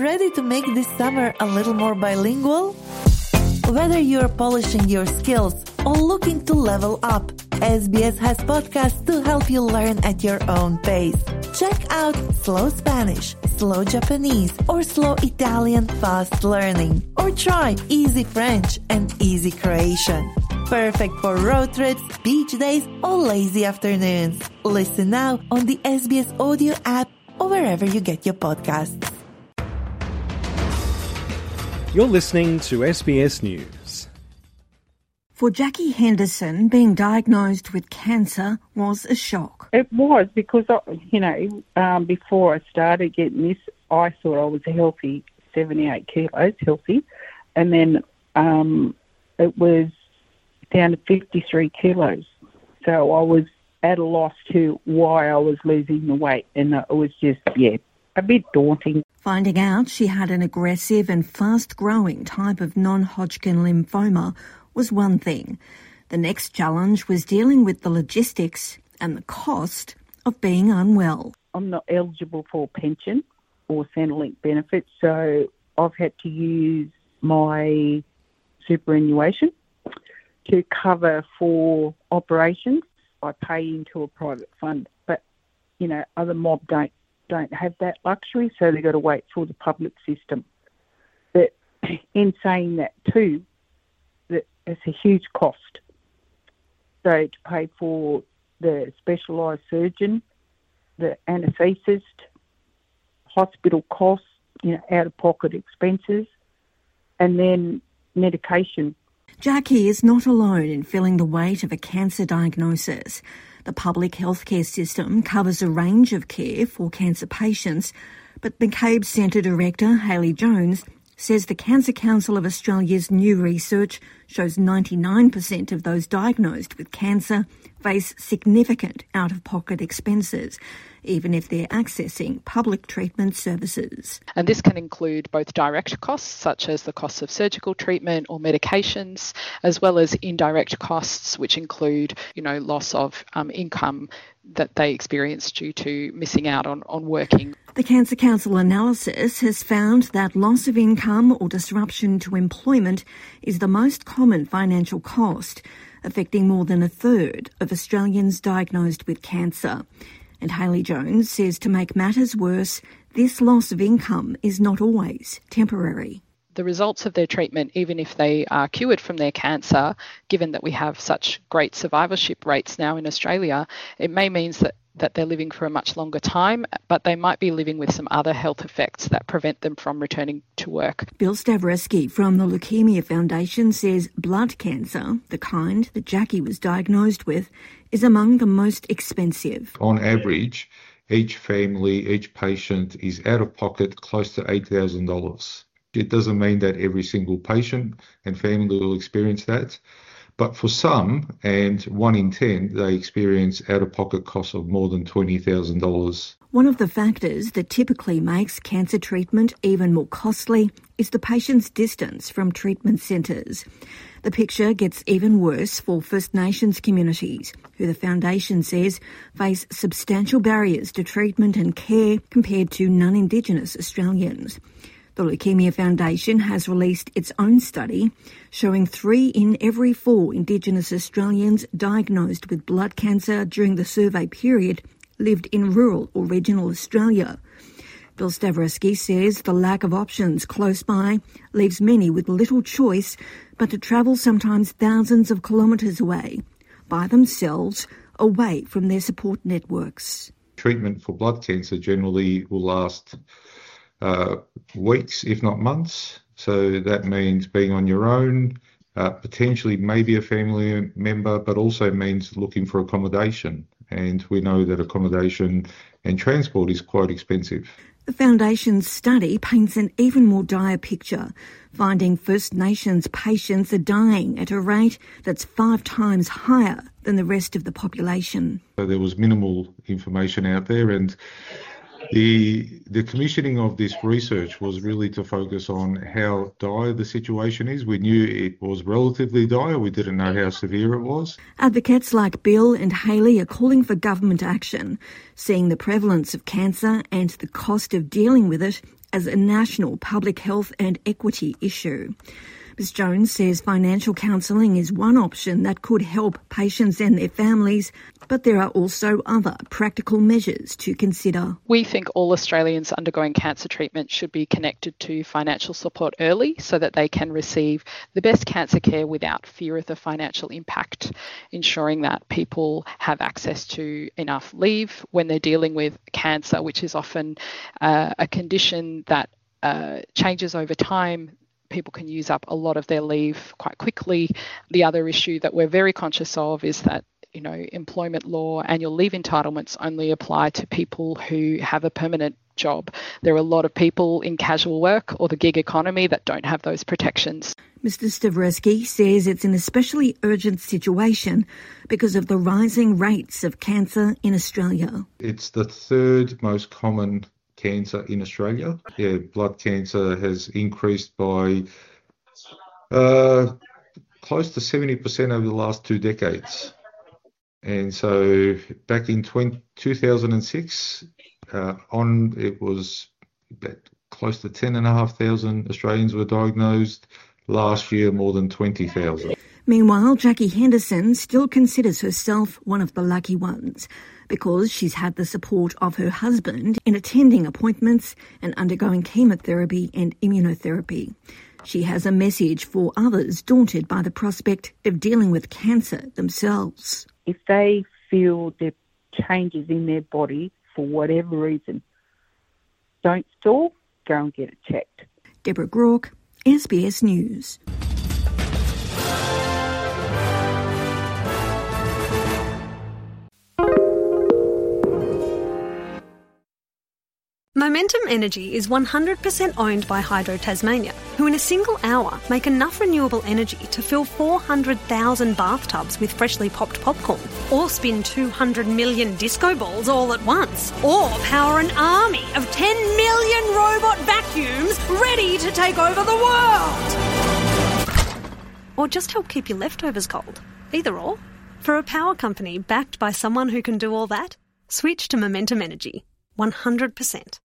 Ready to make this summer a little more bilingual? Whether you're polishing your skills or looking to level up, SBS has podcasts to help you learn at your own pace. Check out Slow Spanish, Slow Japanese, or Slow Italian Fast Learning. Or try Easy French and Easy Croatian. Perfect for road trips, beach days, or lazy afternoons. Listen now on the SBS Audio app or wherever you get your podcasts. You're listening to SBS News. For Jackie Henderson, being diagnosed with cancer was a shock. It was because, before I started getting this, I thought I was healthy, 78 kilos healthy, and then it was down to 53 kilos. So I was at a loss to why I was losing the weight, and it was just, a bit daunting. Finding out she had an aggressive and fast-growing type of non-Hodgkin lymphoma was one thing. The next challenge was dealing with the logistics and the cost of being unwell. I'm not eligible for pension or Centrelink benefits, so I've had to use my superannuation to cover for operations. I pay into a private fund, but, other mob don't have that luxury, so they've got to wait for the public system. But in saying that too, that it's a huge cost. So to pay for the specialised surgeon, the anaesthetist, hospital costs, out-of-pocket expenses, and then medication. Jackie is not alone in feeling the weight of a cancer diagnosis. The public healthcare system covers a range of care for cancer patients, but McCabe Centre Director Hayley Jones says the Cancer Council of Australia's new research shows 99% of those diagnosed with cancer face significant out-of-pocket expenses, even if they're accessing public treatment services. And this can include both direct costs, such as the cost of surgical treatment or medications, as well as indirect costs, which include, loss of income that they experience due to missing out on working. The Cancer Council analysis has found that loss of income or disruption to employment is the most common financial cost, affecting more than a third of Australians diagnosed with cancer. And Hayley Jones says to make matters worse, this loss of income is not always temporary. The results of their treatment, even if they are cured from their cancer, given that we have such great survivorship rates now in Australia, it may mean that they're living for a much longer time, but they might be living with some other health effects that prevent them from returning to work. Bill Stavreski from the Leukemia Foundation says blood cancer, the kind that Jackie was diagnosed with, is among the most expensive. On average, each family, each patient is out of pocket close to $8,000. It doesn't mean that every single patient and family will experience that. But for some, and 1 in 10, they experience out-of-pocket costs of more than $20,000. One of the factors that typically makes cancer treatment even more costly is the patient's distance from treatment centres. The picture gets even worse for First Nations communities, who the Foundation says face substantial barriers to treatment and care compared to non-Indigenous Australians. The Leukemia Foundation has released its own study showing 3 in every 4 Indigenous Australians diagnosed with blood cancer during the survey period lived in rural or regional Australia. Bill Stavreski says the lack of options close by leaves many with little choice but to travel sometimes thousands of kilometres away, by themselves, away from their support networks. Treatment for blood cancer generally will last weeks, if not months. So that means being on your own, potentially maybe a family member, but also means looking for accommodation. And we know that accommodation and transport is quite expensive. The Foundation's study paints an even more dire picture, finding First Nations patients are dying at a rate that's 5 times higher than the rest of the population. So there was minimal information out there, and the commissioning of this research was really to focus on how dire the situation is. We knew it was relatively dire. We didn't know how severe it was. Advocates like Bill and Hayley are calling for government action, seeing the prevalence of cancer and the cost of dealing with it as a national public health and equity issue. Ms Jones says financial counselling is one option that could help patients and their families, but there are also other practical measures to consider. We think all Australians undergoing cancer treatment should be connected to financial support early so that they can receive the best cancer care without fear of the financial impact, ensuring that people have access to enough leave when they're dealing with cancer, which is often a condition that changes over time. People can use up a lot of their leave quite quickly. The other issue that we're very conscious of is that, employment law annual leave entitlements only apply to people who have a permanent job. There are a lot of people in casual work or the gig economy that don't have those protections. Mr Stavresky says it's an especially urgent situation because of the rising rates of cancer in Australia. It's the third most common cancer in Australia. Blood cancer has increased by close to 70% over the last 2 decades. And so back in 2006, it was close to 10,500 Australians were diagnosed. Last year, more than 20,000. Meanwhile, Jackie Henderson still considers herself one of the lucky ones because she's had the support of her husband in attending appointments and undergoing chemotherapy and immunotherapy. She has a message for others daunted by the prospect of dealing with cancer themselves. If they feel there are changes in their body for whatever reason, don't stall, go and get it checked. Deborah Groarke, SBS News. Momentum Energy is 100% owned by Hydro Tasmania, who in a single hour make enough renewable energy to fill 400,000 bathtubs with freshly popped popcorn, or spin 200 million disco balls all at once, or power an army of 10 million robot vacuums ready to take over the world. Or just help keep your leftovers cold. Either or. For a power company backed by someone who can do all that, switch to Momentum Energy. 100%.